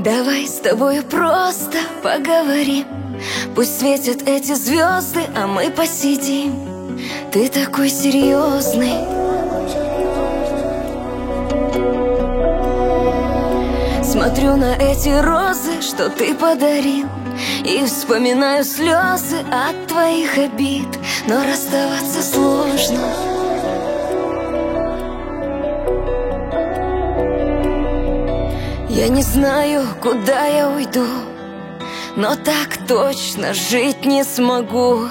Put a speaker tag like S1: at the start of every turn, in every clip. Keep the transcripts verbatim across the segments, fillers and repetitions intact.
S1: Давай с тобой просто поговорим. Пусть светят эти звезды, а мы посидим. Ты такой серьезный. Смотрю на эти розы, что ты подарил, и вспоминаю слезы от твоих обид. Но расставаться сложно. Я не знаю, куда я уйду, но так точно жить не смогу.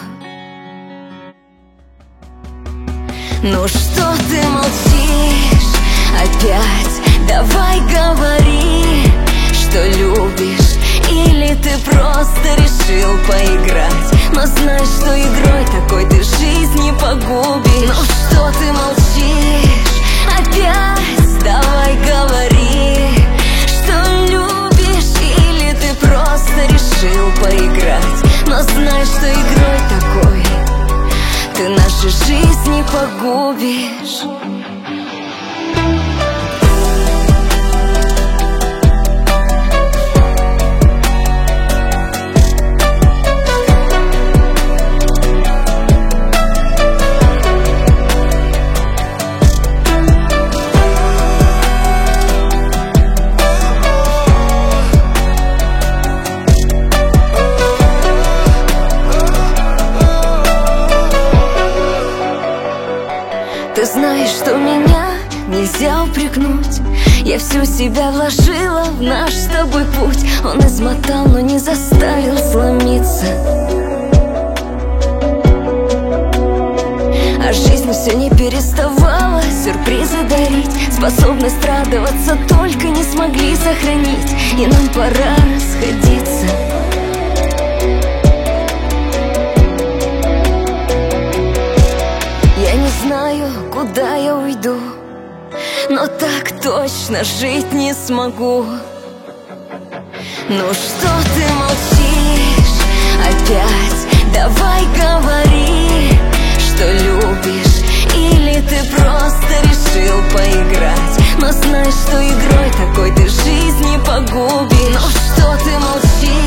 S1: Ну что ты молчишь опять? Давай говори, что любишь, или ты просто решил поиграть. Но знай, что игрой такой ты жизнь не погубишь. Ну что ты молчишь опять? Давай говори, что любишь, или ты просто решил поиграть. Но знай, что игрой такой ты нашу жизнь не погубишь. Ты знаешь, что меня нельзя упрекнуть. Я всю себя вложила в наш с тобой путь. Он измотал, но не заставил сломиться. А жизнь все не переставала сюрпризы дарить. Способность радоваться только не смогли сохранить. И нам пора расходиться. Я не знаю, куда я уйду, но так точно жить не смогу. Ну что ты молчишь опять? Давай говори, что любишь, или ты просто решил поиграть. Но знай, что игрой такой ты жизнь не погубишь. Ну что ты молчишь?